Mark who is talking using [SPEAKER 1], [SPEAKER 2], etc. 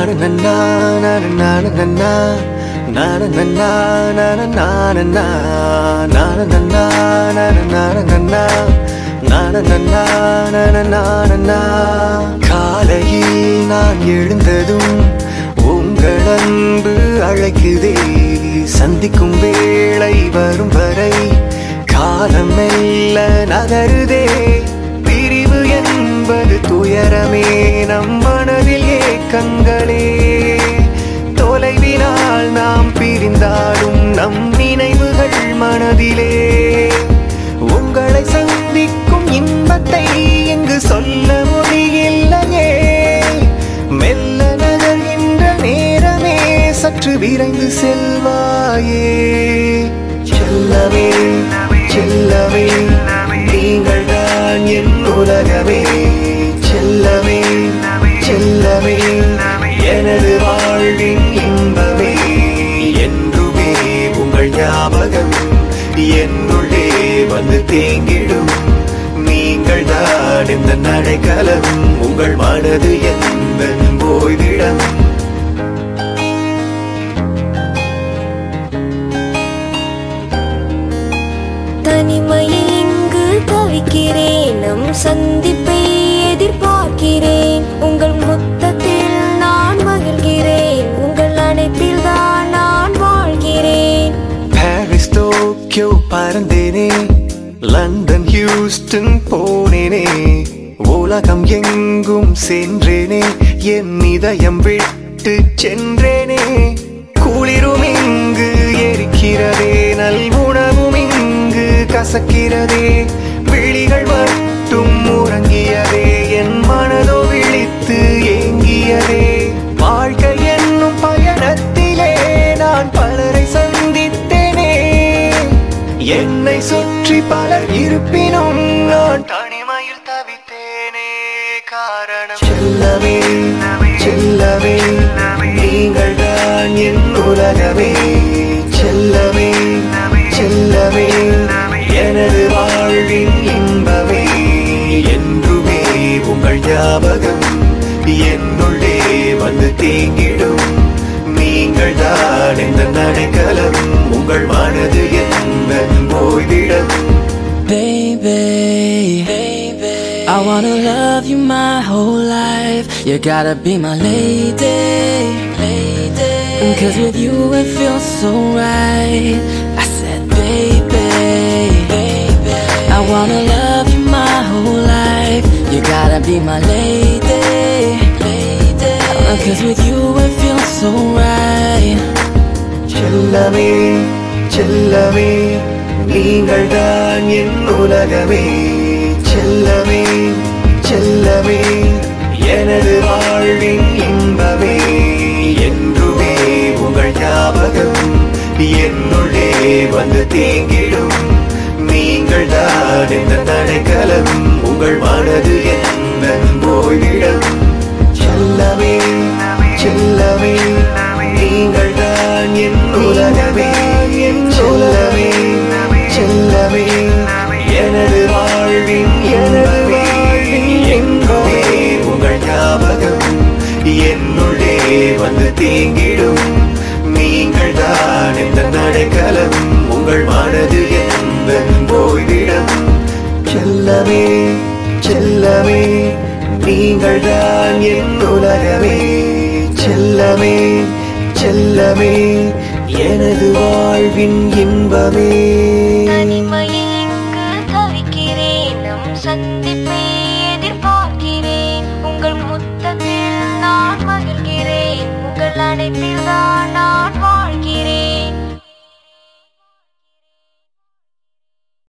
[SPEAKER 1] காலையில் நான் எழுந்ததும் உங்கள் அன்பு அழைக்குதே. சந்திக்கும் வேளை வரும் வரை காலம் மெல்ல நகருதே. பிரிவு என்பது துயரமே, நம் மனதில் ஏக்கங்களே. தொலைவினால் நாம் பிரிந்தாலும் நம் நினைவுகள் மனதிலே. உங்களை சந்திக்கும் இன்பத்தை எங்கு சொல்ல முடியில்லையே. மெல்ல நகர்கின்ற நேரமே சற்று விரைந்து செல்வாயே. செல்லவே செல்லவே நீங்கள் தான் என் உலகமே. செல்லவே செல்லவே எனது வாழ்வின் இன்பமே. என்றுமே உங்கள் ஞாபகம் என்னுள்ளே வந்து தேங்கிடும். நீங்கள் தான் இந்த நடைக்கலம், உங்கள் மனது எந்த ஓய்விடம்.
[SPEAKER 2] தனிமையில் இங்கு தவிக்கிறேன், நம் சந்திப்பை எதிர்பார்க்கிறேன். உங்கள் முத்தத்தில் நான் மகிழ்கிறேன், உங்கள் அணைப்பில் தான் நான் வாழ்கிறேன்.
[SPEAKER 1] பாரிஸ் டோக்கியோ பறந்தேனே, லண்டன் ஹியூஸ்டன் போனேனே. உலகம் எங்கும் சென்றேனே, என் இதயம் விட்டு சென்றேனே. குளிரும் இங்கு எரிக்கிறதே, நல் உணவும் இங்கு கசக்கிறதே. விழிகள் மட்டும் உறங்கியதே, என் மனதோ விழித்து ஏங்கியதே. வாழ்க்கை என்னும் பயணத்திலே நான் பலரை சந்தித்தேனே. என்னை சுற்றி பலர் இருப்பினும் நான் தனிமையில் தவித்தேனே. காரணம் செல்லவே செல்லவே நீங்கள் தான் என் உலகமே. செல்லவே செல்லவே எனது வாழ்வின் இன்பமே. என்றுமே உங்கள் ஞாபகம் என்னுள்ளே வந்து தேங்கிடும். நீங்கள் தான் இந்த நடைக்கலம், உங்கள் மனது எந்த ஓய்விடம்.
[SPEAKER 3] Baby, I wanna love you my whole life. You gotta be my lady. Cause with you it feels so right. I said baby, I wanna love you my whole life. You gotta be my lady. Cause with you it feels so right.
[SPEAKER 1] செல்லவே செல்லவே நீங்கள் தான் என் உலகமே. செல்லவே செல்லவே எனது வாழ்வின் இன்பமே. என்றுமே உங்கள் ஞாபகம் என்னுள்ளே வந்து தேங்கிடும். நீங்கள் தான் இந்த நடைக்கலம், உங்கள் மனது எந்த ஓய்விடம். செல்லவே செல்லவே நீங்கள் தான் என் உலகமே. செல்லவே செல்லவே எனது வாழ்வின் இன்பமே. எங்குமே உங்கள் ஞாபகம் என்னுள்ளே வந்து தேங்கிடும். நீங்கள் தான் இந்த நடைக்கலம், உங்கள் மனது எந்த ஓய்விடம். செல்லவே செல்லவே நீங்கள் தான் என் உலகமே. செல்லவே செல்லவே எனது வாழ்வின் இன்பமே.